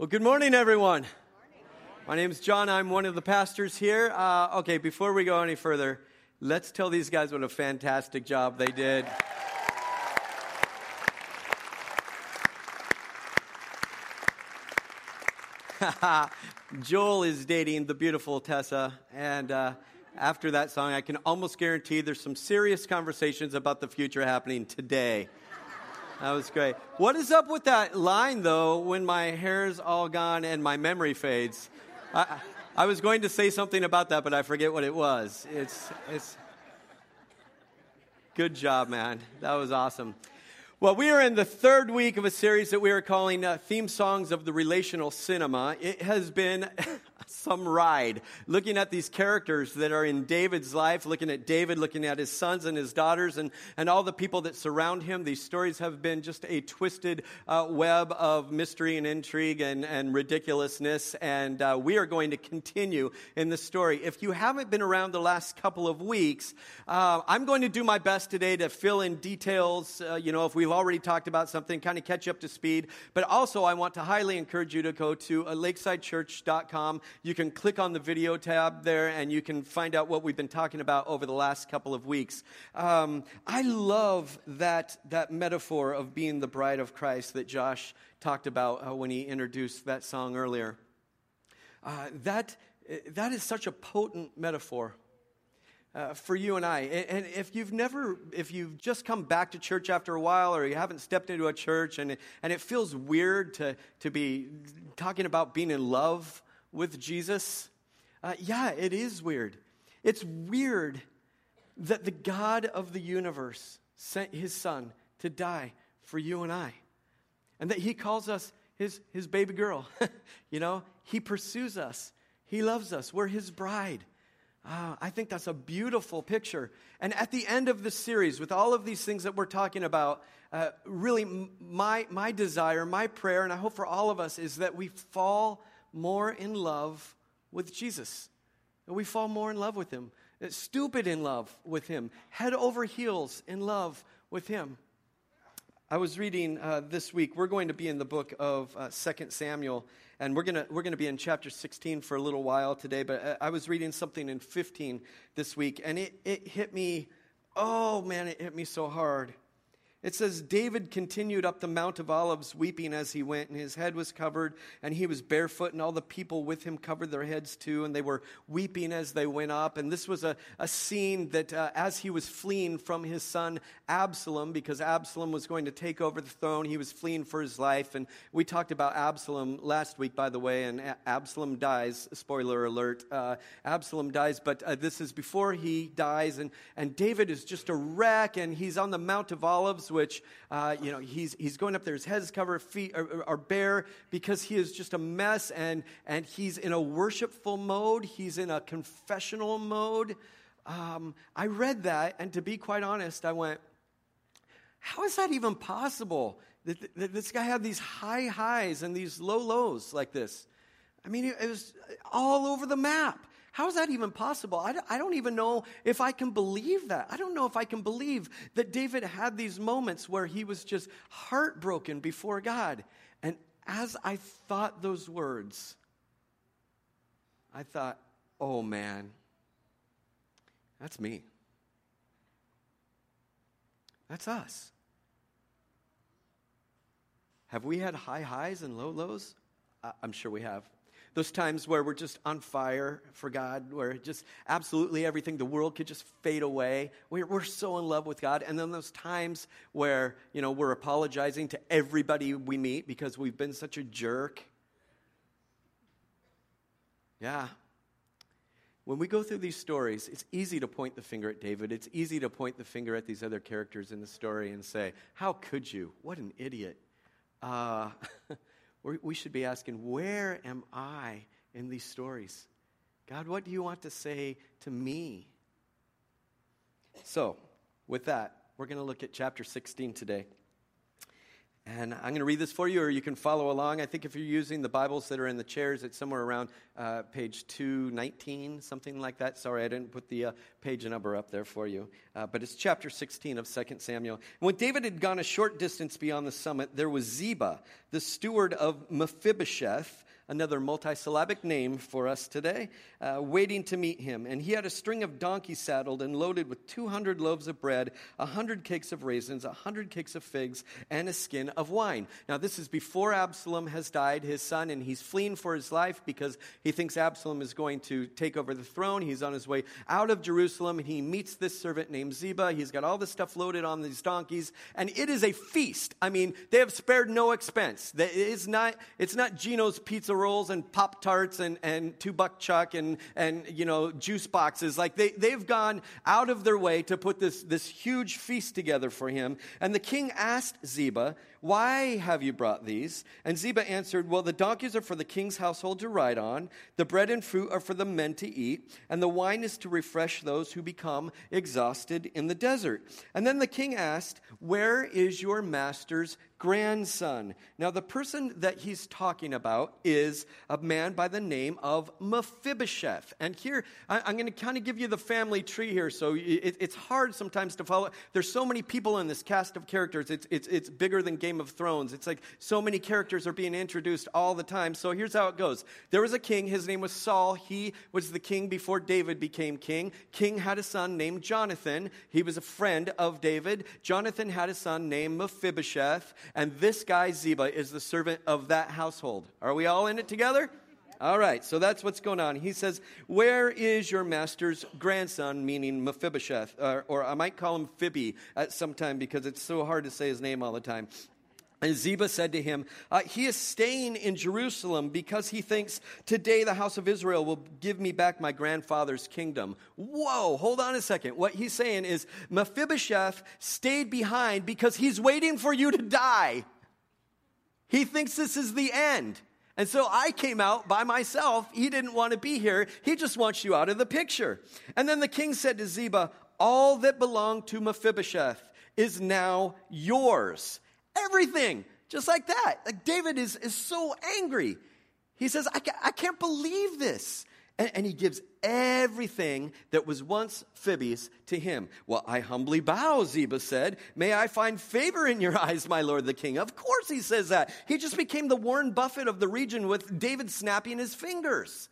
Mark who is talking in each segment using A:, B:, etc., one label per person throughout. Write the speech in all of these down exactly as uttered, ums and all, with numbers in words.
A: Well, good morning, everyone. Good morning. My name is John. I'm one of the pastors here. Uh, okay, before we go any further, let's tell these guys what a fantastic job they did. Joel is dating the beautiful Tessa, and uh, after that song, I can almost guarantee there's some serious conversations about the future happening today. That was great. What is up with that line, though, when my hair's all gone and my memory fades? I, I was going to say something about that, but I forget what it was. It's, it's. Good job, man. That was awesome. Well, we are in the third week of a series that we are calling uh, Theme Songs of the Relational Cinema. It has been some ride, looking at these characters that are in David's life, looking at David, looking at his sons and his daughters, and, and all the people that surround him. These stories have been just a twisted uh, web of mystery and intrigue and, and ridiculousness, and uh, we are going to continue in the story. If you haven't been around the last couple of weeks, uh, I'm going to do my best today to fill in details, uh, you know, if we've already talked about something, kind of catch you up to speed. But also, I want to highly encourage you to go to uh, lakeside church dot com. You can click on the video tab there, and you can find out what we've been talking about over the last couple of weeks. Um, I love that that metaphor of being the bride of Christ that Josh talked about uh, when he introduced that song earlier. Uh, that that is such a potent metaphor. Uh, for you and I. And if you've never, if you've just come back to church after a while, or you haven't stepped into a church, and it, and it feels weird to, to be talking about being in love with Jesus, uh, yeah, it is weird. It's weird that the God of the universe sent his son to die for you and I, and that he calls us his, his baby girl. You know, he pursues us. He loves us. We're his bride. Uh, I think that's a beautiful picture. And at the end of this series, with all of these things that we're talking about, uh, really my my desire, my prayer, and I hope for all of us, is that we fall more in love with Jesus. That we fall more in love with him. Stupid in love with him. Head over heels in love with him. I was reading uh, this week, we're going to be in the book of uh, Second Samuel, and we're going to we're going to be in chapter sixteen for a little while today, but I was reading something in fifteen this week, and it, it hit me, oh man, it hit me so hard. It says, David continued up the Mount of Olives weeping as he went, and his head was covered, and he was barefoot, and all the people with him covered their heads too, and they were weeping as they went up. And this was a, a scene that uh, as he was fleeing from his son Absalom, because Absalom was going to take over the throne, he was fleeing for his life. And we talked about Absalom last week, by the way, and a- Absalom dies, spoiler alert, uh, Absalom dies, but uh, this is before he dies, and, and David is just a wreck, and he's on the Mount of Olives, which, uh, you know, he's he's going up there. His head is covered, feet are, are bare, because he is just a mess, and, and he's in a worshipful mode. He's in a confessional mode. Um, I read that, and to be quite honest, I went, how is that even possible? That, that this guy had these high highs and these low lows like this. I mean, it was all over the map. How is that even possible? I don't, I don't even know if I can believe that. I don't know if I can believe that David had these moments where he was just heartbroken before God. And as I thought those words, I thought, oh man, that's me. That's us. Have we had high highs and low lows? I'm sure we have. Those times where we're just on fire for God, where just absolutely everything, the world could just fade away. We're, we're so in love with God. And then those times where, you know, we're apologizing to everybody we meet because we've been such a jerk. Yeah. When we go through these stories, it's easy to point the finger at David. It's easy to point the finger at these other characters in the story and say, how could you? What an idiot. Uh... We should be asking, where am I in these stories? God, what do you want to say to me? So, with that, we're going to look at chapter sixteen today. And I'm going to read this for you, or you can follow along. I think if you're using the Bibles that are in the chairs, it's somewhere around uh, page two nineteen, something like that. Sorry, I didn't put the uh, page number up there for you. Uh, but it's chapter sixteen of Second Samuel. And when David had gone a short distance beyond the summit, there was Ziba, the steward of Mephibosheth, another multisyllabic name for us today, uh, waiting to meet him. And he had a string of donkeys saddled and loaded with two hundred loaves of bread, one hundred cakes of raisins, one hundred cakes of figs, and a skin of wine. Now, this is before Absalom has died, his son, and he's fleeing for his life because he thinks Absalom is going to take over the throne. He's on his way out of Jerusalem, and he meets this servant named Ziba. He's got all this stuff loaded on these donkeys, and it is a feast. I mean, they have spared no expense. It's not, it's not Gino's Pizza Rolls and Pop-Tarts and, and two-buck chuck and, and, you know, juice boxes. Like, they, they've gone out of their way to put this, this huge feast together for him. And the king asked Ziba, "Why have you brought these?" And Ziba answered, "Well, the donkeys are for the king's household to ride on, the bread and fruit are for the men to eat, and the wine is to refresh those who become exhausted in the desert." And then the king asked, "Where is your master's grandson?" Now, the person that he's talking about is a man by the name of Mephibosheth. And here, I'm going to kind of give you the family tree here, so it's hard sometimes to follow. There's so many people in this cast of characters. It's, it's, it's bigger than Game of Thrones. It's like so many characters are being introduced all the time. So here's how it goes. There was a king. His name was Saul. He was the king before David became king. King had a son named Jonathan. He was a friend of David. Jonathan had a son named Mephibosheth. And this guy, Ziba, is the servant of that household. Are we all in it together? All right, so that's what's going on. He says, "Where is your master's grandson," meaning Mephibosheth, or, or I might call him Phoebe at some time because it's so hard to say his name all the time. And Ziba said to him, uh, "He is staying in Jerusalem because he thinks today the house of Israel will give me back my grandfather's kingdom." Whoa, hold on a second. What he's saying is Mephibosheth stayed behind because he's waiting for you to die. He thinks this is the end. And so I came out by myself. He didn't want to be here. He just wants you out of the picture. And then the king said to Ziba, "All that belonged to Mephibosheth is now yours." Everything, just like that. Like David is, is so angry. He says, I, ca- I can't believe this. And, and he gives everything that was once Phoebe's to him. "Well, I humbly bow," Ziba said. "May I find favor in your eyes, my lord the king." Of course he says that. He just became the Warren Buffett of the region with David snapping his fingers.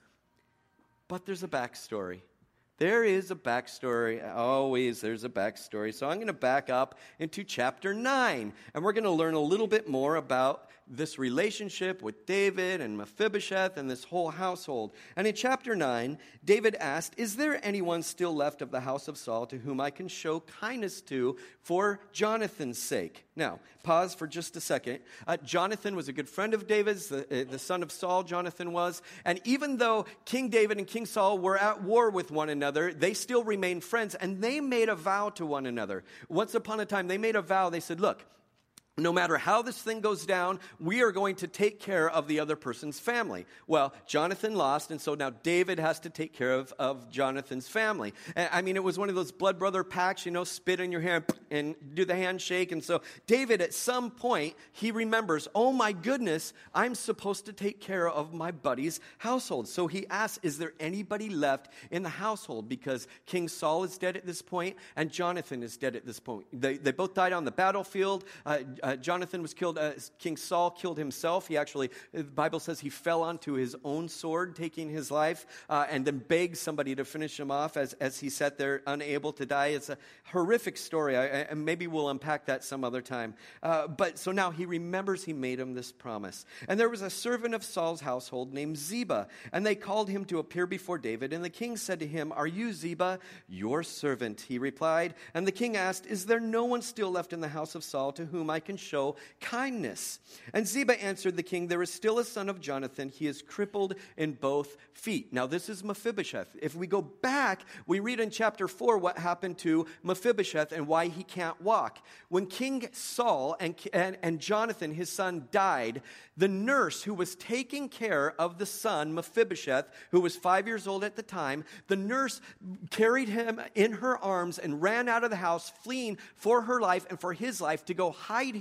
A: But there's a backstory. There is a backstory. Always there's a backstory. So I'm going to back up into chapter nine. And we're going to learn a little bit more about this relationship with David and Mephibosheth and this whole household. And in chapter nine, David asked, "Is there anyone still left of the house of Saul to whom I can show kindness to for Jonathan's sake?" Now, pause for just a second. Uh, Jonathan was a good friend of David's, the, uh, the son of Saul, Jonathan was. And even though King David and King Saul were at war with one another, they still remained friends, and they made a vow to one another. Once upon a time, they made a vow. They said, "Look, no matter how this thing goes down, we are going to take care of the other person's family." Well, Jonathan lost, and so now David has to take care of, of Jonathan's family. And, I mean, it was one of those blood brother pacts, you know, spit in your hand and do the handshake. And so David, at some point, he remembers, oh my goodness, I'm supposed to take care of my buddy's household. So he asks, is there anybody left in the household? Because King Saul is dead at this point, and Jonathan is dead at this point. They, they both died on the battlefield. Uh, Uh, Jonathan was killed, uh, King Saul killed himself. He actually, the Bible says he fell onto his own sword, taking his life, uh, and then begged somebody to finish him off as, as he sat there unable to die. It's a horrific story, I, I, and maybe we'll unpack that some other time. Uh, but so now he remembers he made him this promise. And there was a servant of Saul's household named Ziba, and they called him to appear before David. And the king said to him, "Are you Ziba?" "Your servant," he replied. And the king asked, "Is there no one still left in the house of Saul to whom I can show kindness?" And Ziba answered the king, "There is still a son of Jonathan. He is crippled in both feet." Now this is Mephibosheth. If we go back, we read in chapter four what happened to Mephibosheth and why he can't walk. When King Saul and, and, and Jonathan, his son, died, the nurse who was taking care of the son, Mephibosheth, who was five years old at the time, the nurse carried him in her arms and ran out of the house, fleeing for her life and for his life to go hide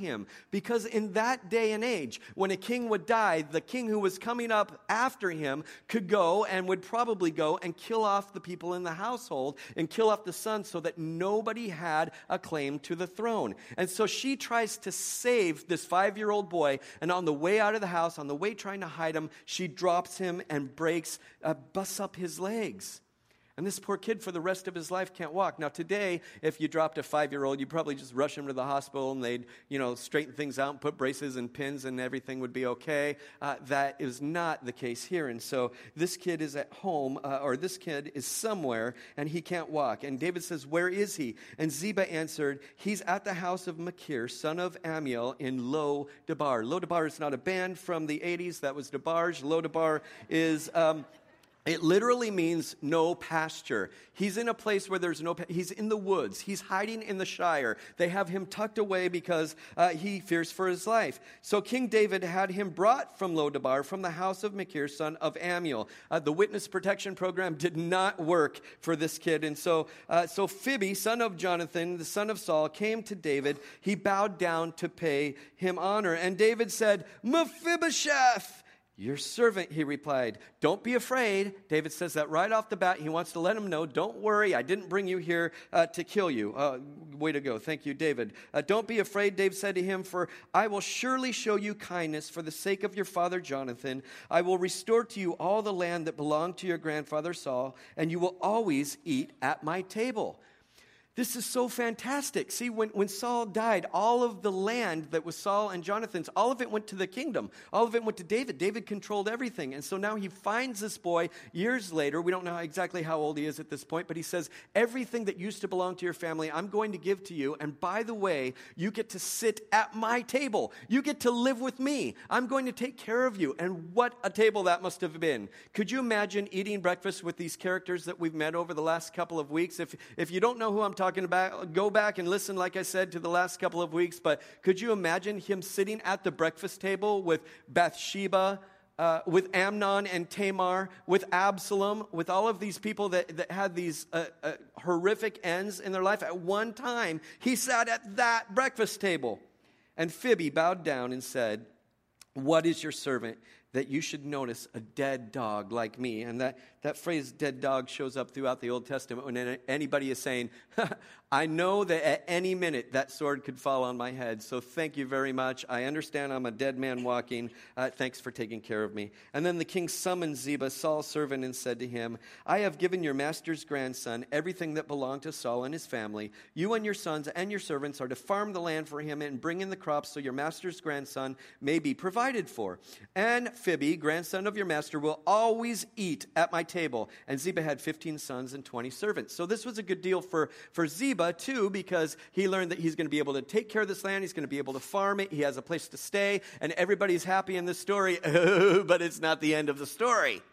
A: him. Because in that day and age, when a king would die, the king who was coming up after him could go and would probably go and kill off the people in the household and kill off the son so that nobody had a claim to the throne. And so she tries to save this five-year-old boy, and on the way out of the house, on the way trying to hide him, she drops him and breaks, uh, busts up his legs. And this poor kid for the rest of his life can't walk. Now today, if you dropped a five-year-old, you'd probably just rush him to the hospital and they'd, you know, straighten things out and put braces and pins and everything would be okay. Uh, that is not the case here. And so this kid is at home, uh, or this kid is somewhere, and he can't walk. And David says, where is he? And Ziba answered, he's at the house of Machir, son of Ammiel, in Lo-Debar. Lo-Debar is not a band from the eighties. That was DeBarge. Lo-Debar is... Um, It literally means no pasture. He's in a place where there's no, he's in the woods. He's hiding in the Shire. They have him tucked away because uh, he fears for his life. So King David had him brought from Lo-Debar, from the house of Machir, son of Ammiel. Uh, the witness protection program did not work for this kid. And so, uh, so Phoebe, son of Jonathan, the son of Saul, came to David. He bowed down to pay him honor. And David said, Mephibosheth, your servant, he replied. Don't be afraid. David says that right off the bat. He wants to let him know, don't worry, I didn't bring you here uh, to kill you. Uh, way to go. Thank you, David. Uh, don't be afraid, David said to him, for I will surely show you kindness for the sake of your father Jonathan. I will restore to you all the land that belonged to your grandfather Saul, and you will always eat at my table. This is so fantastic. See, when, when Saul died, all of the land that was Saul and Jonathan's, all of it went to the kingdom. All of it went to David. David controlled everything. And so now he finds this boy years later. We don't know exactly how old he is at this point, but he says, everything that used to belong to your family, I'm going to give to you. And by the way, you get to sit at my table. You get to live with me. I'm going to take care of you. And what a table that must have been. Could you imagine eating breakfast with these characters that we've met over the last couple of weeks? If, if you don't know who I'm talking talking about, go back and listen, like I said, to the last couple of weeks. But could you imagine him sitting at the breakfast table with Bathsheba, uh, with Amnon and Tamar, with Absalom, with all of these people that, that had these uh, uh, horrific ends in their life? At one time, he sat at that breakfast table. And Phoebe bowed down and said, what is your servant that you should notice a dead dog like me? And that, that phrase, dead dog, shows up throughout the Old Testament when anybody is saying, I know that at any minute that sword could fall on my head, so thank you very much. I understand I'm a dead man walking. Uh, thanks for taking care of me. And then the king summoned Ziba, Saul's servant, and said to him, I have given your master's grandson everything that belonged to Saul and his family. You and your sons and your servants are to farm the land for him and bring in the crops so your master's grandson may be provided for. And Phoebe, grandson of your master, will always eat at my table. And Ziba had fifteen sons and twenty servants. So this was a good deal for, for Ziba, too, because he learned that he's going to be able to take care of this land. He's going to be able to farm it. He has a place to stay. And everybody's happy in this story. But it's not the end of the story.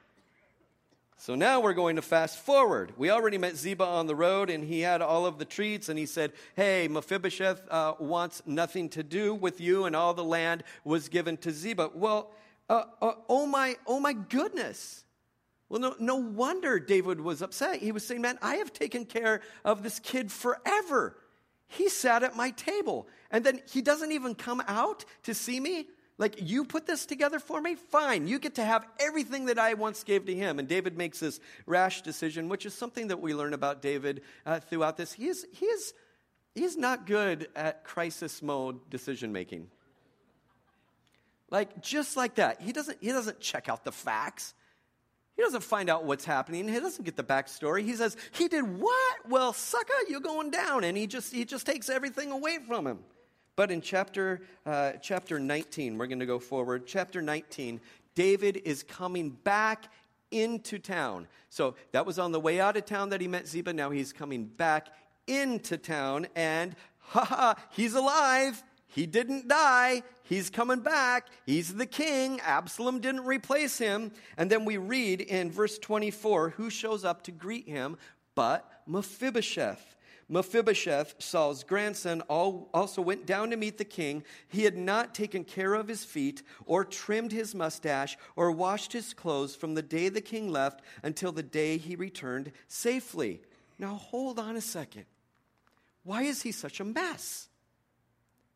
A: So now we're going to fast forward. We already met Ziba on the road, and he had all of the treats, and he said, hey, Mephibosheth uh, wants nothing to do with you, and all the land was given to Ziba. Well, uh, uh, oh my, oh my goodness. Well, no, no wonder David was upset. He was saying, man, I have taken care of this kid forever. He sat at my table, and then he doesn't even come out to see me. Like, you put this together for me? Fine. You get to have everything that I once gave to him. And David makes this rash decision, which is something that we learn about David uh, throughout this. He is, he, is, he is not good at crisis mode decision making. Like, just like that. He doesn't, he doesn't check out the facts. He doesn't find out what's happening. He doesn't get the backstory. He says, he did what? Well, sucker, you're going down. And he just, he just takes everything away from him. But in chapter uh, chapter nineteen, we're going to go forward. Chapter nineteen, David is coming back into town. So that was on the way out of town that he met Ziba. Now he's coming back into town, and ha ha, he's alive. He didn't die. He's coming back. He's the king. Absalom didn't replace him. And then we read in verse twenty-four, who shows up to greet him but Mephibosheth. Mephibosheth, Saul's grandson, also went down to meet the king. He had not taken care of his feet or trimmed his mustache or washed his clothes from the day the king left until the day he returned safely. Now, hold on a second. Why is he such a mess?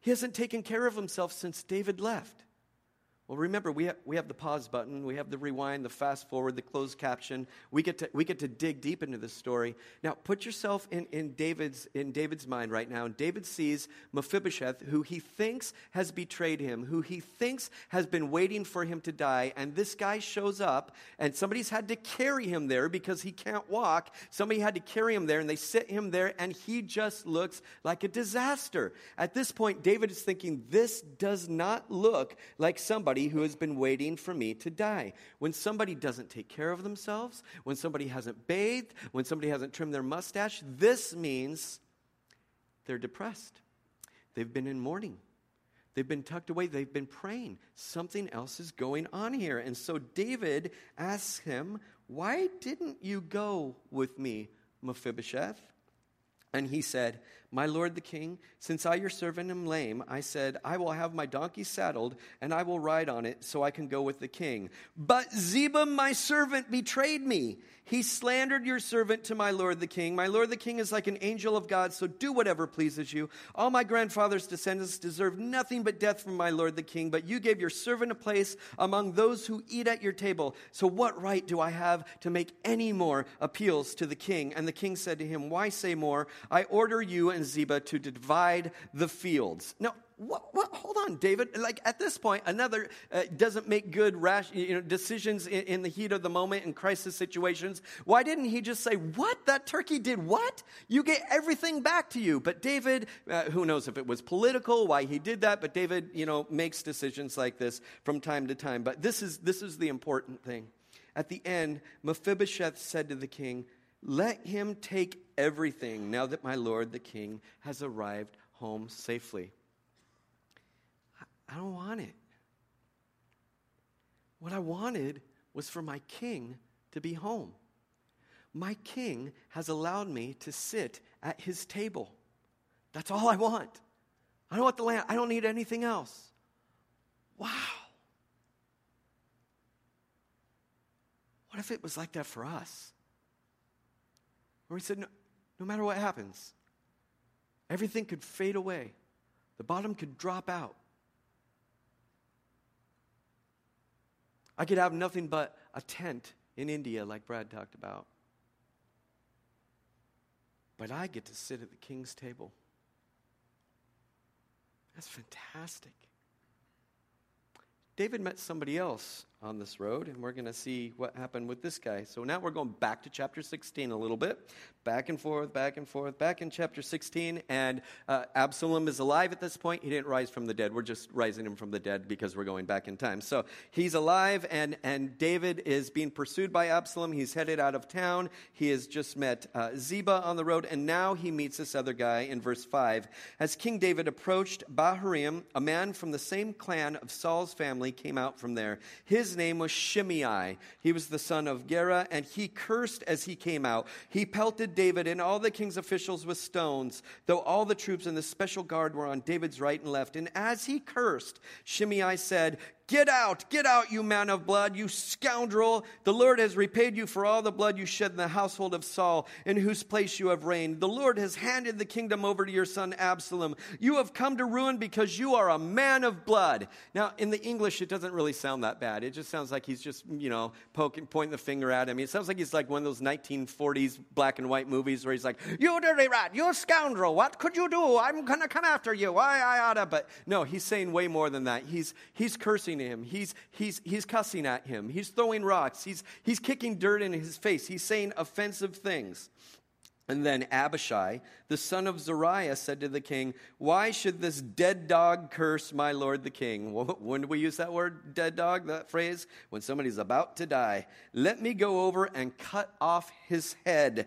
A: He hasn't taken care of himself since David left. Well, remember, we have, we have the pause button, we have the rewind, the fast forward, the closed caption. We get to we get to dig deep into this story. Now, put yourself in, in David's in David's mind right now. And David sees Mephibosheth, who he thinks has betrayed him, who he thinks has been waiting for him to die. And this guy shows up, and somebody's had to carry him there because he can't walk. Somebody had to carry him there, and they sit him there, and he just looks like a disaster. At this point, David is thinking, this does not look like somebody who has been waiting for me to die. When somebody doesn't take care of themselves, when somebody hasn't bathed, when somebody hasn't trimmed their mustache, this means they're depressed. They've been in mourning. They've been tucked away. They've been praying. Something else is going on here. And so David asks him, why didn't you go with me, Mephibosheth? And he said, my lord the king, since I your servant am lame, I said, I will have my donkey saddled, and I will ride on it, so I can go with the king. But Ziba, my servant, betrayed me. He slandered your servant to my lord the king. My lord the king is like an angel of God, so do whatever pleases you. All my grandfather's descendants deserve nothing but death from my lord the king, but you gave your servant a place among those who eat at your table. So what right do I have to make any more appeals to the king? And the king said to him, why say more? I order you and Ziba to divide the fields. Now, what, what, hold on, David. Like at this point, another uh, doesn't make good rash, you know, decisions in, in the heat of the moment in crisis situations. Why didn't he just say, what? That turkey did what? You get everything back to you. But David, uh, who knows if it was political, why he did that, but David, you know, makes decisions like this from time to time. But this is this is the important thing. At the end, Mephibosheth said to the king, let him take everything now that my lord the king has arrived home safely. I don't want it. What I wanted was for my king to be home. My king has allowed me to sit at his table. That's all I want. I don't want the land. I don't need anything else. Wow. What if it was like that for us? Where we said, no, no matter what happens, everything could fade away. The bottom could drop out. I could have nothing but a tent in India like Brad talked about. But I get to sit at the king's table. That's fantastic. David met somebody else on this road, and we're going to see what happened with this guy. So now we're going back to chapter sixteen a little bit. Back and forth, back and forth, back in chapter sixteen. And uh, Absalom is alive at this point. He didn't rise from the dead. We're just rising him from the dead because we're going back in time. So he's alive, and, and David is being pursued by Absalom. He's headed out of town. He has just met uh, Ziba on the road, and now he meets this other guy in verse five. As King David approached Bahurim, a man from the same clan of Saul's family came out from there. His name was Shimei. He was the son of Gera, and he cursed as he came out. He pelted David and all the king's officials with stones, though all the troops and the special guard were on David's right and left. And as he cursed, Shimei said, get out, get out, you man of blood, you scoundrel. The Lord has repaid you for all the blood you shed in the household of Saul, in whose place you have reigned. The Lord has handed the kingdom over to your son Absalom. You have come to ruin because you are a man of blood. Now, in the English, it doesn't really sound that bad. It just sounds like he's just, you know, poking, pointing the finger at him. It sounds like he's like one of those nineteen forties black and white movies where he's like, you dirty rat, you scoundrel, what could you do? I'm going to come after you. I, I oughta. But no, he's saying way more than that. He's, he's cursing him. He's, he's, he's cussing at him. He's throwing rocks. He's, he's kicking dirt in his face. He's saying offensive things. And then Abishai, the son of Zeruiah, said to the king, why should this dead dog curse my lord the king? When do we use that word, dead dog, that phrase? When somebody's about to die. Let me go over and cut off his head.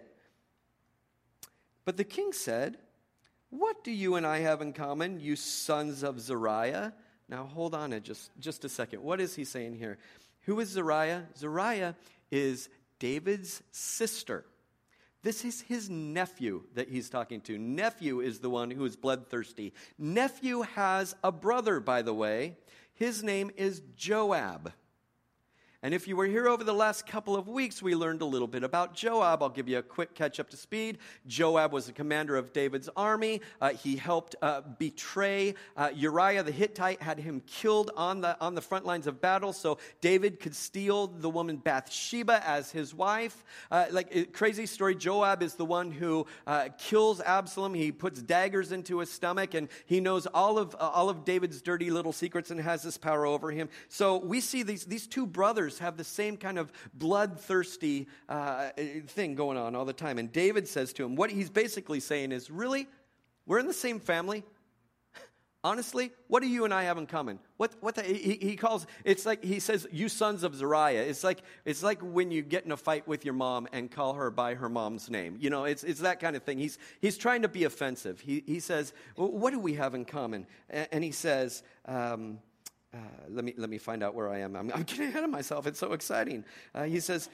A: But the king said, what do you and I have in common, you sons of Zeruiah? Now, hold on a just, just a second. What is he saying here? Who is Zeruiah? Zeruiah is David's sister. This is his nephew that he's talking to. Nephew is the one who is bloodthirsty. Nephew has a brother, by the way. His name is Joab. And if you were here over the last couple of weeks, we learned a little bit about Joab. I'll give you a quick catch up to speed. Joab was the commander of David's army. Uh, he helped uh, betray uh, Uriah the Hittite, had him killed on the on the front lines of battle so David could steal the woman Bathsheba as his wife. Uh, like, it, crazy story, Joab is the one who uh, kills Absalom. He puts daggers into his stomach, and he knows all of uh, all of David's dirty little secrets and has this power over him. So we see these, these two brothers have the same kind of bloodthirsty uh, thing going on all the time. And David says to him, what he's basically saying is, really? We're in the same family? Honestly, what do you and I have in common? What what the, he, he calls, it's like, he says, you sons of Zeruiah. It's like it's like when you get in a fight with your mom and call her by her mom's name. You know, it's it's that kind of thing. He's he's trying to be offensive. He he says, well, what do we have in common? And, and he says, um, Uh, let me let me find out where I am. I'm, I'm getting ahead of myself. It's so exciting. Uh, he says,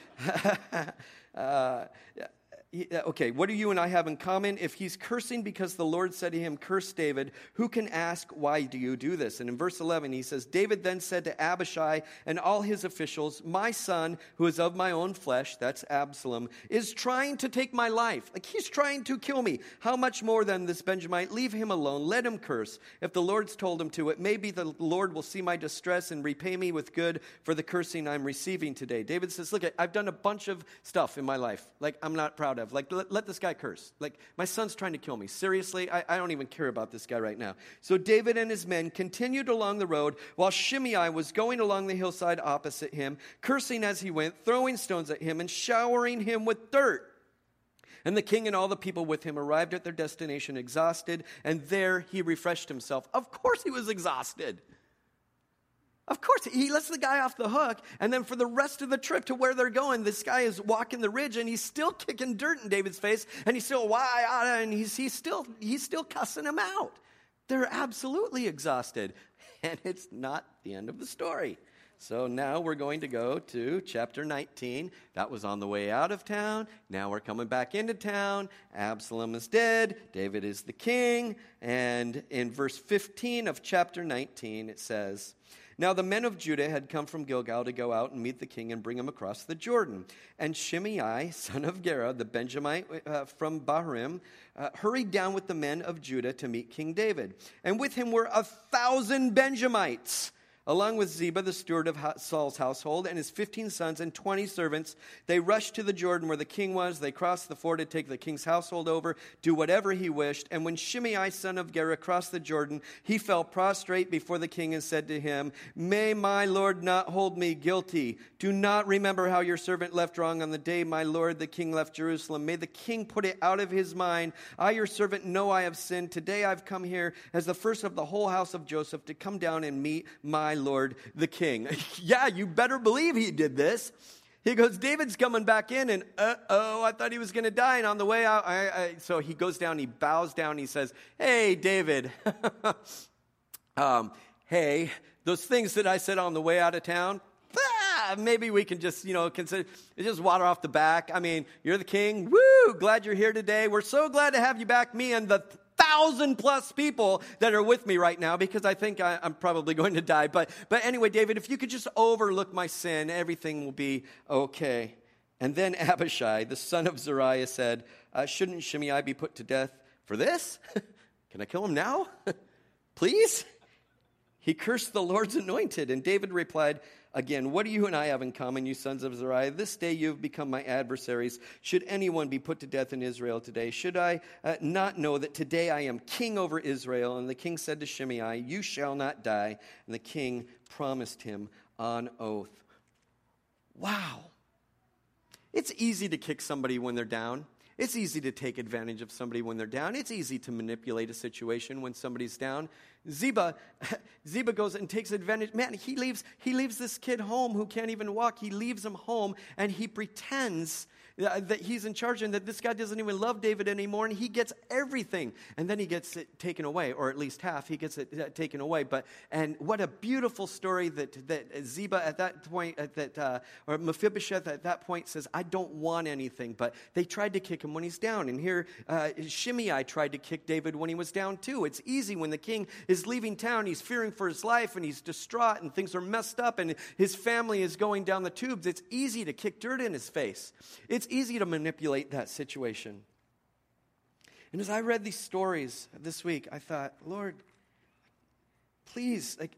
A: uh, he, okay, what do you and I have in common? If he's cursing because the Lord said to him, curse David, who can ask, why do you do this? And in verse eleven, he says, David then said to Abishai and all his officials, my son, who is of my own flesh, that's Absalom, is trying to take my life. Like, he's trying to kill me. How much more than this Benjamite? Leave him alone. Let him curse. If the Lord's told him to, it may be the Lord will see my distress and repay me with good for the cursing I'm receiving today. David says, look, I've done a bunch of stuff in my life, like, I'm not proud of. Like, let, let this guy curse. Like, my son's trying to kill me. Seriously, I, I don't even care about this guy right now. So David and his men continued along the road while Shimei was going along the hillside opposite him, cursing as he went, throwing stones at him and showering him with dirt. And the king and all the people with him arrived at their destination exhausted, and there he refreshed himself. Of course he was exhausted. Of course, he lets the guy off the hook, and then for the rest of the trip to where they're going, this guy is walking the ridge, and he's still kicking dirt in David's face, and he's still, why, and he's, he's, still, he's still cussing him out. They're absolutely exhausted, and it's not the end of the story. So now we're going to go to chapter nineteen. That was on the way out of town. Now we're coming back into town. Absalom is dead. David is the king. And in verse fifteen of chapter nineteen, it says, now the men of Judah had come from Gilgal to go out and meet the king and bring him across the Jordan. And Shimei, son of Gera, the Benjamite uh, from Bahurim, uh, hurried down with the men of Judah to meet King David. And with him were a thousand Benjamites, along with Ziba, the steward of Saul's household, and his fifteen sons and twenty servants. They rushed to the Jordan where the king was. They crossed the ford to take the king's household over, do whatever he wished. And when Shimei, son of Gera, crossed the Jordan, he fell prostrate before the king and said to him, may my lord not hold me guilty. Do not remember how your servant left wrong on the day my lord the king left Jerusalem. May the king put it out of his mind. I, your servant, know I have sinned. Today I've come here as the first of the whole house of Joseph to come down and meet my Lord the king. Yeah, you better believe he did this. He goes, David's coming back in, and uh-oh, I thought he was going to die, and on the way out, I, I, so he goes down, he bows down, he says, hey, David, um, hey, those things that I said on the way out of town, ah, maybe we can just, you know, consider, just water off the back. I mean, you're the king, woo, glad you're here today. We're so glad to have you back, me and the thousand plus people that are with me right now, because I think I, I'm probably going to die. But but anyway, David, if you could just overlook my sin, everything will be okay. And then Abishai, the son of Zeruiah, said, uh, shouldn't Shimei be put to death for this? Can I kill him now? Please? He cursed the Lord's anointed. And David replied, again, what do you and I have in common, you sons of Zeruiah? This day you have become my adversaries. Should anyone be put to death in Israel today? Should I uh, not know that today I am king over Israel? And the king said to Shimei, you shall not die. And the king promised him on oath. Wow. It's easy to kick somebody when they're down. It's easy to take advantage of somebody when they're down. It's easy to manipulate a situation when somebody's down. Ziba, Ziba goes and takes advantage. Man, he leaves, he leaves this kid home who can't even walk. He leaves him home, and he pretends uh, that he's in charge and that this guy doesn't even love David anymore, and he gets everything. And then he gets it taken away, or at least half. He gets it uh, taken away. But and what a beautiful story that that Ziba at that point, at that uh, or Mephibosheth at that point says, I don't want anything. But they tried to kick him when he's down. And here uh, Shimei tried to kick David when he was down too. It's easy when the king is leaving town, he's fearing for his life, and he's distraught, and things are messed up, and his family is going down the tubes. It's easy to kick dirt in his face. It's easy to manipulate that situation. And as I read these stories this week, I thought, Lord, please, like,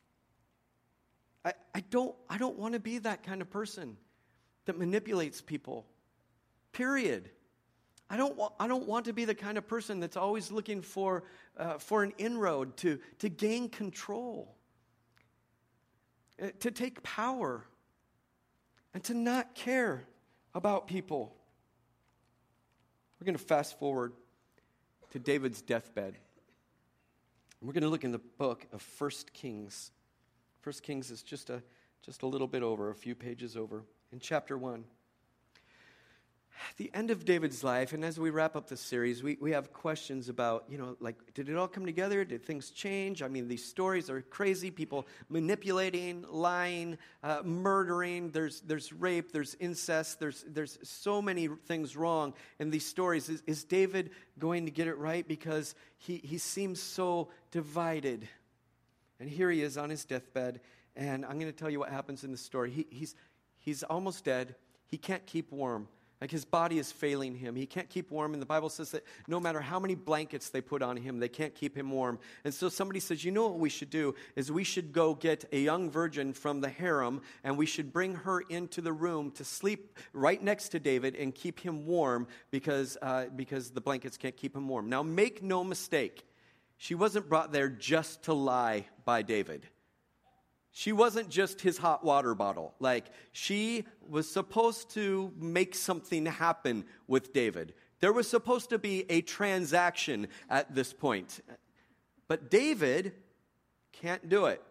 A: I, I don't I don't want to be that kind of person that manipulates people. Period. I don't want I don't want to be the kind of person that's always looking for uh, for an inroad to to gain control, uh, to take power, and to not care about people. We're going to fast forward to David's deathbed. We're going to look in the book of First Kings. First Kings is just a just a little bit over, a few pages over, in chapter one. At the end of David's life, and as we wrap up this series, we, we have questions about, you know, like, did it all come together? Did things change? I mean, these stories are crazy. People manipulating, lying, uh, murdering. There's there's rape. There's incest. There's there's so many things wrong in these stories. Is, is David going to get it right? Because he, he seems so divided. And here he is on his deathbed, and I'm going to tell you what happens in the story. He, he's he's almost dead. He can't keep warm. Like his body is failing him. He can't keep warm. And the Bible says that no matter how many blankets they put on him, they can't keep him warm. And so somebody says, you know what we should do is we should go get a young virgin from the harem, and we should bring her into the room to sleep right next to David and keep him warm because, uh, because the blankets can't keep him warm. Now make no mistake, she wasn't brought there just to lie by David. She wasn't just his hot water bottle. Like, she was supposed to make something happen with David. There was supposed to be a transaction at this point. But David can't do it.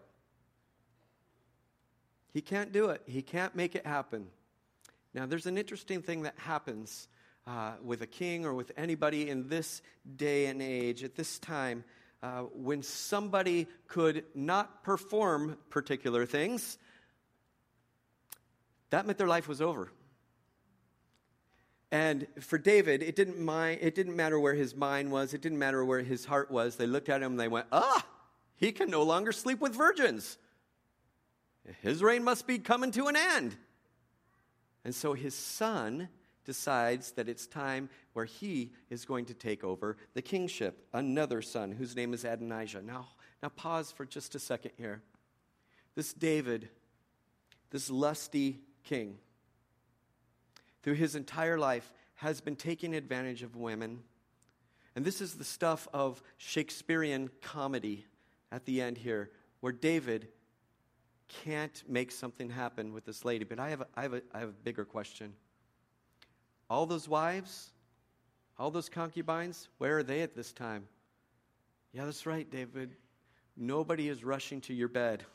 A: He can't do it. He can't make it happen. Now, there's an interesting thing that happens uh, with a king or with anybody in this day and age, at this time. Uh, when somebody could not perform particular things, that meant their life was over. And for David, it didn't mind, it didn't matter where his mind was. It didn't matter where his heart was. They looked at him and they went, ah, he can no longer sleep with virgins. His reign must be coming to an end. And so his son decides that it's time where he is going to take over the kingship. Another son whose name is Adonijah. Now, now pause for just a second here. This David, this lusty king, through his entire life has been taking advantage of women. And this is the stuff of Shakespearean comedy at the end here, where David can't make something happen with this lady. But I have a, I have a, I have a bigger question. All those wives, all those concubines, where are they at this time? Yeah, that's right, David. Nobody is rushing to your bed.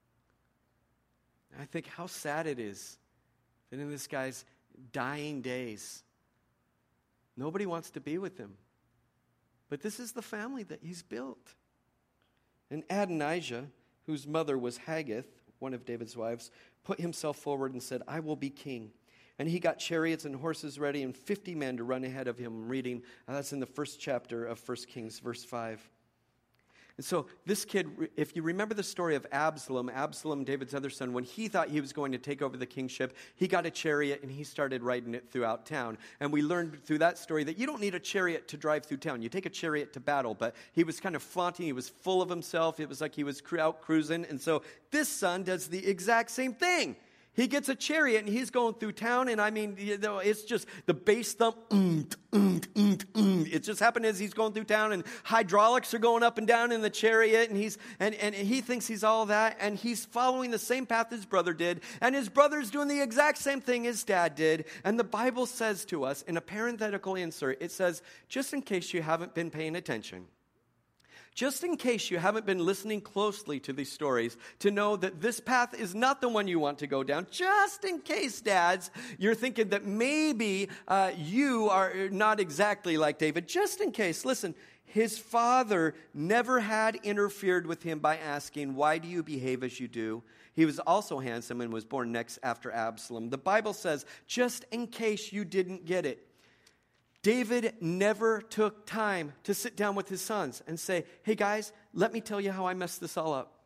A: I think how sad it is that in this guy's dying days, nobody wants to be with him. But this is the family that he's built. And Adonijah, whose mother was Haggith, one of David's wives, put himself forward and said, I will be king. And he got chariots and horses ready and fifty men to run ahead of him. I'm reading, uh, that's in the first chapter of First Kings, verse five. And so this kid, if you remember the story of Absalom, Absalom, David's other son, when he thought he was going to take over the kingship, he got a chariot and he started riding it throughout town. And we learned through that story that you don't need a chariot to drive through town. You take a chariot to battle. But he was kind of flaunting. He was full of himself. It was like he was out cruising. And so this son does the exact same thing. He gets a chariot and he's going through town, and I mean, you know, it's just the bass thump. Mm, mm, mm, mm. It's just happening as he's going through town, and hydraulics are going up and down in the chariot, and he's and, and he thinks he's all that, and he's following the same path his brother did, and his brother's doing the exact same thing his dad did. And the Bible says to us in a parenthetical insert, it says, just in case you haven't been paying attention, Just in case you haven't been listening closely to these stories, to know that this path is not the one you want to go down, just in case, dads, you're thinking that maybe uh, you are not exactly like David, just in case, listen, his father never had interfered with him by asking, why do you behave as you do? He was also handsome and was born next after Absalom. The Bible says, just in case you didn't get it, David never took time to sit down with his sons and say, hey guys, let me tell you how I messed this all up.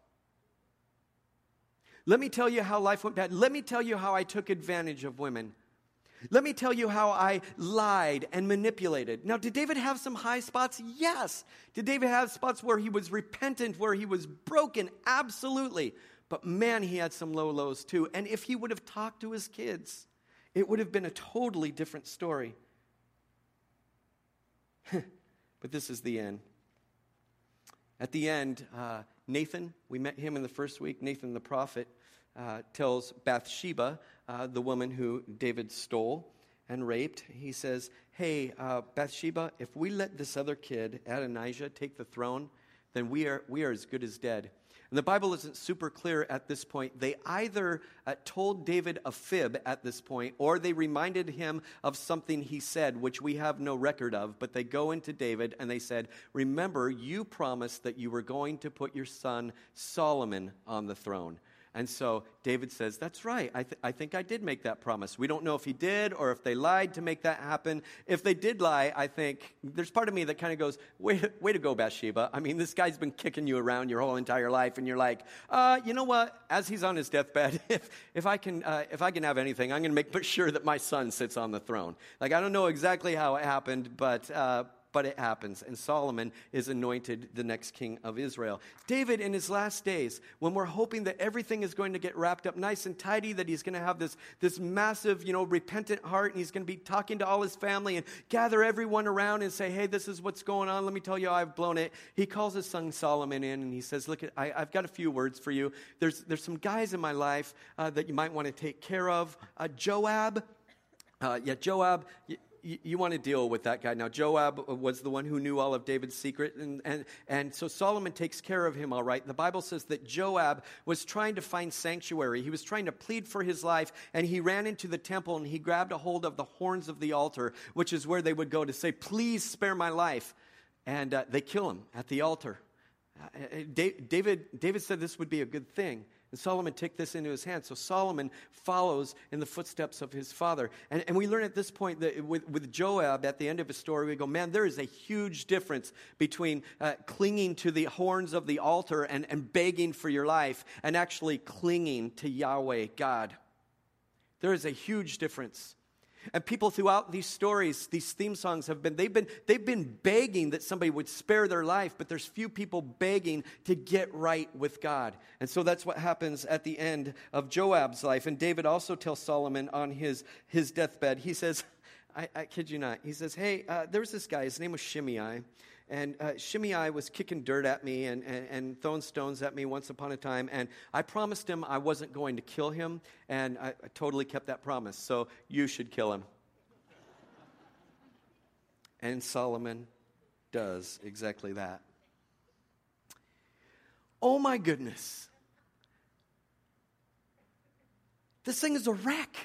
A: Let me tell you how life went bad. Let me tell you how I took advantage of women. Let me tell you how I lied and manipulated. Now, did David have some high spots? Yes. Did David have spots where he was repentant, where he was broken? Absolutely. But man, he had some low lows too. And if he would have talked to his kids, it would have been a totally different story. But this is the end. At the end, uh, Nathan, we met him in the first week. Nathan the prophet uh, tells Bathsheba, uh, the woman who David stole and raped, he says, hey, uh, Bathsheba, if we let this other kid, Adonijah, take the throne, then we are we are as good as dead. And the Bible isn't super clear at this point. They either uh, told David a fib at this point, or they reminded him of something he said, which we have no record of. But they go into David and they said, remember, you promised that you were going to put your son Solomon on the throne. And so David says, that's right. I, th- I think I did make that promise. We don't know if he did or if they lied to make that happen. If they did lie, I think there's part of me that kind of goes, way, way to go, Bathsheba. I mean, this guy's been kicking you around your whole entire life, and you're like, uh, you know what? As he's on his deathbed, if, if I can uh, if I can have anything, I'm going to make sure that my son sits on the throne. Like, I don't know exactly how it happened, but... Uh, But it happens, and Solomon is anointed the next king of Israel. David, in his last days, when we're hoping that everything is going to get wrapped up nice and tidy, that he's going to have this, this massive, you know, repentant heart, and he's going to be talking to all his family and gather everyone around and say, hey, this is what's going on. Let me tell you how I've blown it. He calls his son Solomon in, and he says, look, I, I've got a few words for you. There's, there's some guys in my life uh, that you might want to take care of. Uh, Joab, uh, yeah, Joab, y- You, you want to deal with that guy. Now, Joab was the one who knew all of David's secret, and, and, and so Solomon takes care of him, all right. The Bible says that Joab was trying to find sanctuary. He was trying to plead for his life, and he ran into the temple, and he grabbed a hold of the horns of the altar, which is where they would go to say, please spare my life. And uh, they kill him at the altar. Uh, David, David said this would be a good thing. And Solomon took this into his hands. So Solomon follows in the footsteps of his father. And, and we learn at this point that with, with Joab, at the end of his story, we go, man, there is a huge difference between uh, clinging to the horns of the altar and, and begging for your life and actually clinging to Yahweh, God. There is a huge difference. And people throughout these stories, these theme songs have been, they've been, they've been begging that somebody would spare their life, but there's few people begging to get right with God. And so that's what happens at the end of Joab's life. And David also tells Solomon on his, his deathbed, he says, I, I kid you not, he says, hey, uh, there was this guy, his name was Shimei. And uh, Shimei was kicking dirt at me and, and, and throwing stones at me once upon a time. And I promised him I wasn't going to kill him. And I, I totally kept that promise. So you should kill him. And Solomon does exactly that. Oh my goodness. This thing is a wreck.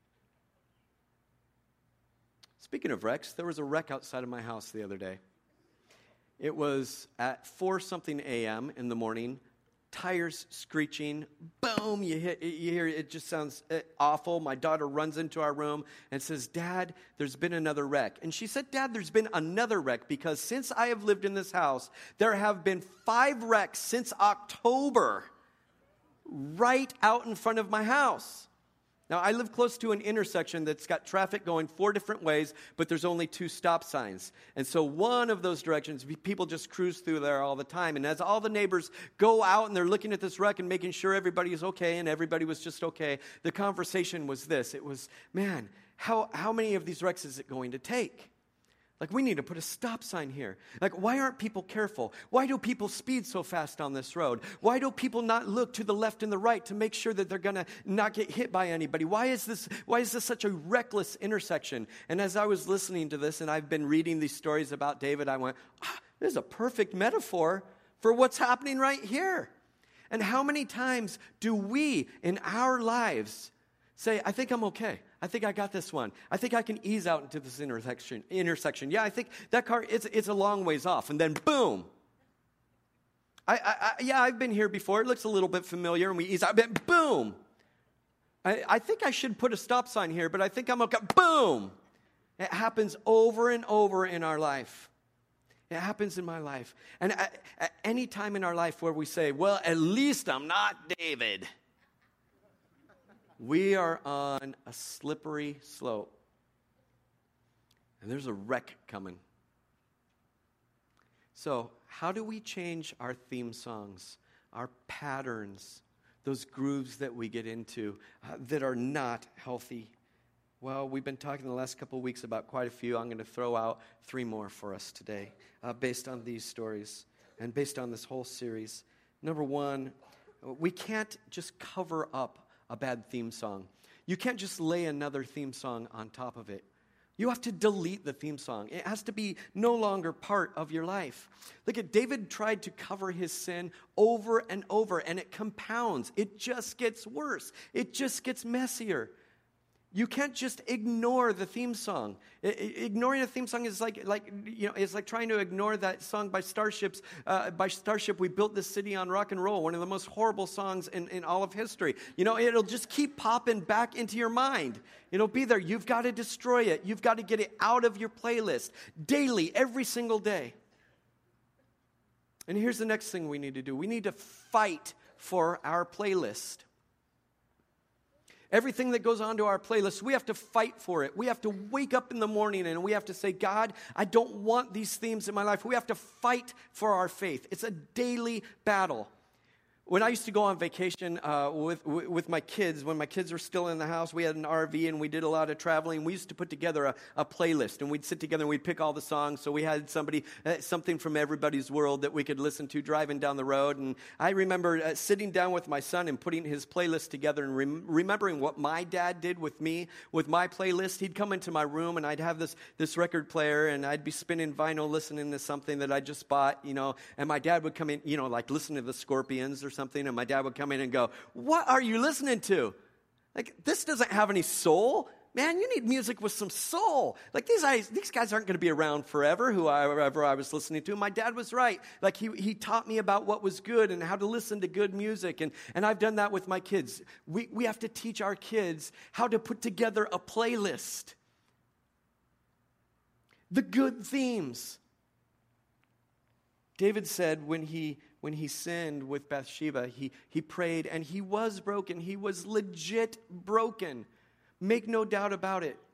A: Speaking of wrecks, there was a wreck outside of my house the other day. It was at four something a.m. in the morning, tires screeching, boom, you hit, you hear it just sounds awful. My daughter runs into our room and says, Dad, there's been another wreck. And she said, Dad, there's been another wreck because since I have lived in this house, there have been five wrecks since October right out in front of my house. Now, I live close to an intersection that's got traffic going four different ways, but there's only two stop signs. And so one of those directions, people just cruise through there all the time. And as all the neighbors go out and they're looking at this wreck and making sure everybody is okay, and everybody was just okay, the conversation was this. It was, man, how, how many of these wrecks is it going to take? Like, we need to put a stop sign here. Like, why aren't people careful? Why do people speed so fast on this road? Why do people not look to the left and the right to make sure that they're going to not get hit by anybody? Why is this, why is this such a reckless intersection? And as I was listening to this, and I've been reading these stories about David, I went, ah, This is a perfect metaphor for what's happening right here. And how many times do we in our lives say, I think I'm okay. I think I got this one. I think I can ease out into this intersection. intersection. Yeah, I think that car, it's, it's a long ways off. And then boom. I, I, I, yeah, I've been here before. It looks a little bit familiar. And we ease out. But boom. I, I think I should put a stop sign here, but I think I'm okay. Boom. It happens over and over in our life. It happens in my life. And at, at any time in our life where we say, well, at least I'm not David, we are on a slippery slope. And there's a wreck coming. So, how do we change our theme songs, our patterns, those grooves that we get into uh, that are not healthy? Well, we've been talking the last couple of weeks about quite a few. I'm going to throw out three more for us today uh, based on these stories and based on this whole series. Number one, we can't just cover up a bad theme song. You can't just lay another theme song on top of it. You have to delete the theme song. It has to be no longer part of your life. Look at David tried to cover his sin over and over, and it compounds. It just gets worse. It just gets messier. You can't just ignore the theme song. I, I, ignoring a theme song is like, like you know, it's like trying to ignore that song by Starships. Uh, by Starship, We Built This City on Rock and Roll, one of the most horrible songs in, in all of history. You know, it'll just keep popping back into your mind. It'll be there. You've got to destroy it. You've got to get it out of your playlist daily, every single day. And here's the next thing we need to do. We need to fight for our playlist. Everything that goes onto our playlist, we have to fight for it. We have to wake up in the morning and we have to say, God, I don't want these themes in my life. We have to fight for our faith. It's a daily battle. When I used to go on vacation uh, with with my kids, when my kids were still in the house, we had an R V and we did a lot of traveling. We used to put together a, a playlist, and we'd sit together and we'd pick all the songs. So we had somebody, uh, something from everybody's world that we could listen to driving down the road. And I remember uh, sitting down with my son and putting his playlist together and rem- remembering what my dad did with me with my playlist. He'd come into my room and I'd have this this record player and I'd be spinning vinyl, listening to something that I just bought, you know. And my dad would come in, you know, like listen to the Scorpions or something, and my dad would come in and go, what are you listening to? Like, this doesn't have any soul. Man, you need music with some soul. Like, these guys, these guys aren't going to be around forever, whoever I was listening to. My dad was right. Like, he, he taught me about what was good and how to listen to good music, and, and I've done that with my kids. We, we have to teach our kids how to put together a playlist. The good themes. David said when he when he sinned with Bathsheba, he, he prayed and he was broken. He was legit broken. Make no doubt about it.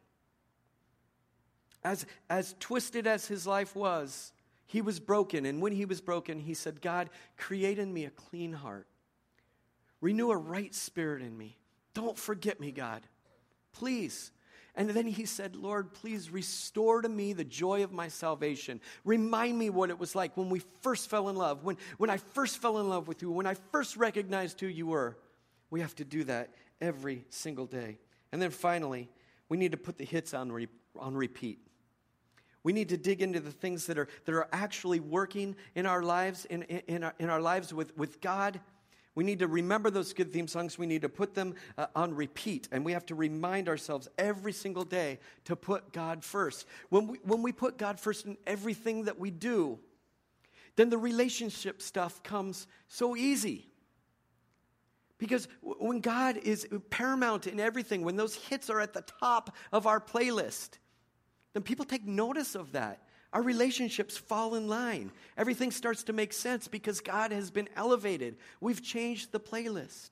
A: As, as twisted as his life was, he was broken. And when he was broken, he said, God, create in me a clean heart. Renew a right spirit in me. Don't forget me, God. Please. And then he said, Lord, please restore to me the joy of my salvation. Remind me what it was like when we first fell in love, when, when I first fell in love with you, when I first recognized who you were. We have to do that every single day. And then finally, we need to put the hits on, re, on repeat. We need to dig into the things that are, that are actually working in our lives, in, in, in, our, in our lives with, with God. We need to remember those good theme songs. We need to put them uh, on repeat. And we have to remind ourselves every single day to put God first. When we, when we put God first in everything that we do, then the relationship stuff comes so easy. Because when God is paramount in everything, when those hits are at the top of our playlist, then people take notice of that. Our relationships fall in line. Everything starts to make sense because God has been elevated. We've changed the playlist.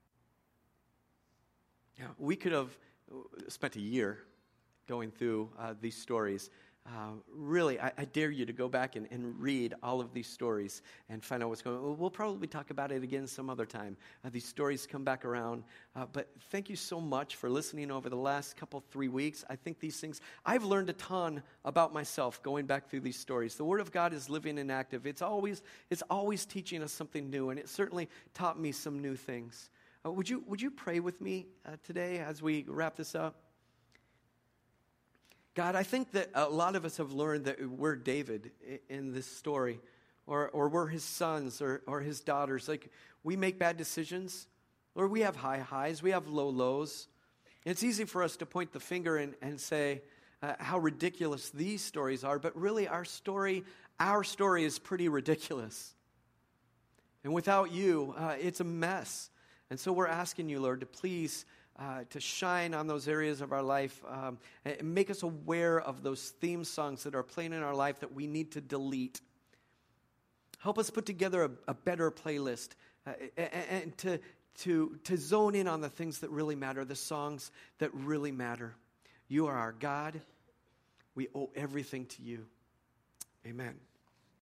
A: Now, we could have spent a year going through uh, these stories. Uh, really, I, I dare you to go back and, and read all of these stories and find out what's going on. We'll probably talk about it again some other time. Uh, these stories come back around. Uh, but thank you so much for listening over the last couple, three weeks. I think these things, I've learned a ton about myself going back through these stories. The Word of God is living and active. It's always, it's always teaching us something new, and it certainly taught me some new things. Uh, would you, would you pray with me uh, today as we wrap this up? God, I think that a lot of us have learned that we're David in this story, or, or we're his sons or, or his daughters. Like, we make bad decisions, or we have high highs, we have low lows. And it's easy for us to point the finger and, and say uh, how ridiculous these stories are, but really our story, our story is pretty ridiculous. And without you, uh, it's a mess. And so we're asking you, Lord, to please Uh, to shine on those areas of our life, um, and make us aware of those theme songs that are playing in our life that we need to delete. Help us put together a, a better playlist, uh, and, and to, to, to zone in on the things that really matter, the songs that really matter. You are our God. We owe everything to you. Amen.